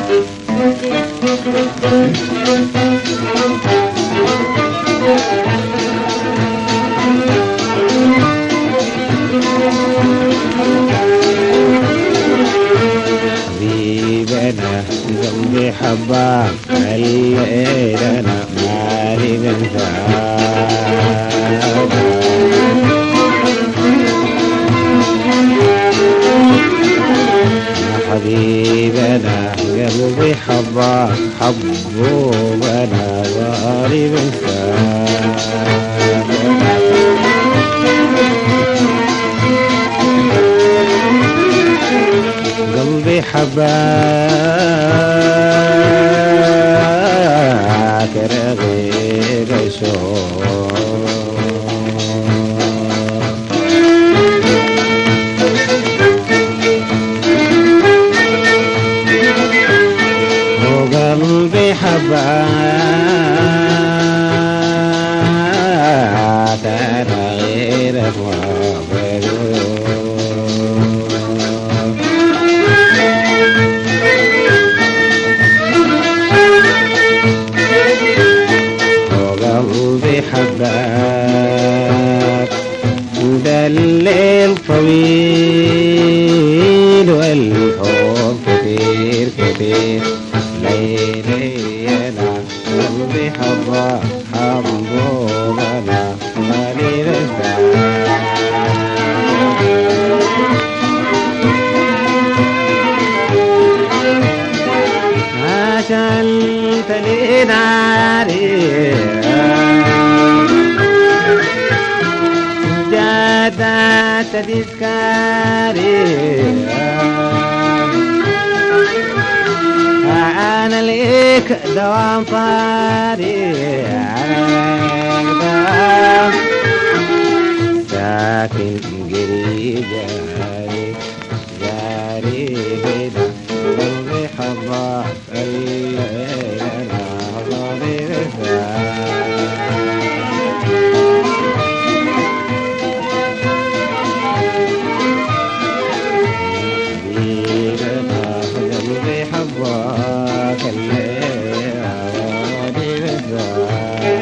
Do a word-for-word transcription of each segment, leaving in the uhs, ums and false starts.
حبيبنا قلبي حباك الليلنا مالي بنساك حبيبنا قلبي حباك حبوبنا مالي بنساك قلبي حباك رغيب شوق وقلبي حباك رغيب حباك ده الليل طويل والحب كتير كتير ليلينا قلبي حباك حبوبنا مالي بنساك عشان تلين عليك جادات تذكاري أنا ليك دوام طاري عليك دوام ساكن قريب جاري جاري بلا قلبي حباك الليلة ظلي بساك حباك الليلة ظلي بساك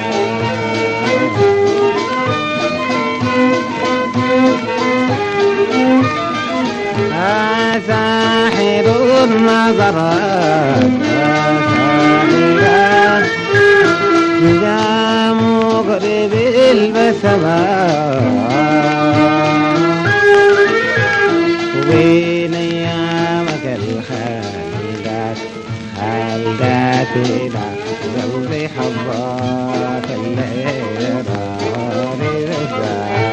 ساحر النظرات ساحرات يا مغرب البسمات وين ايامك الخالدات خالداتنا قلبي حباك الليلة ظلي بساك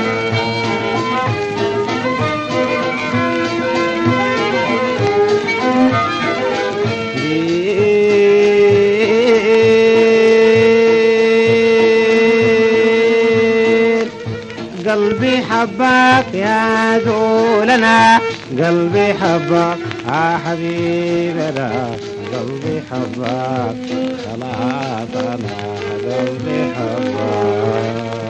قلبي حباك يا ذولنا قلبي حباك يا حبيبنا قلبي حباك خلاص أنا قلبي حباك